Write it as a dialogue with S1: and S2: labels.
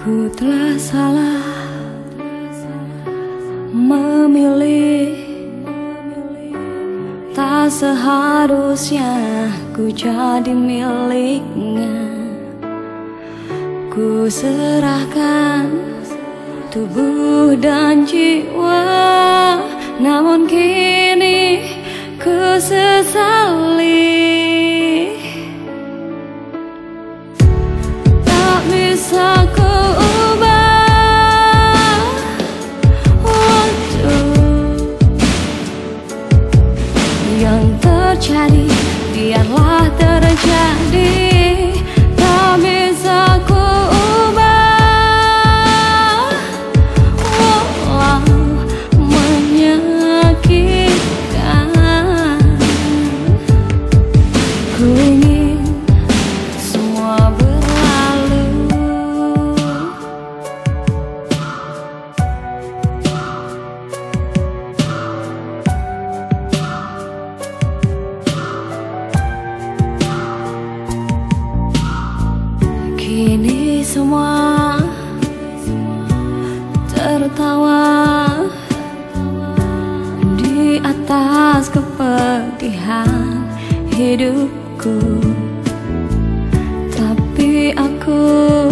S1: Ku telah salah memilih, tak seharusnya ku jadi miliknya. Ku serahkan tubuh dan jiwa, namun kini ku sesali. Tak bisa ku ubah waktu yang terjadi, biarlah terjadi. Tak bisa ku ubah walau menyakitkan. Ku ingin semua berlalu. Kini semua tertawa di atas kepedihan hidupku, tapi aku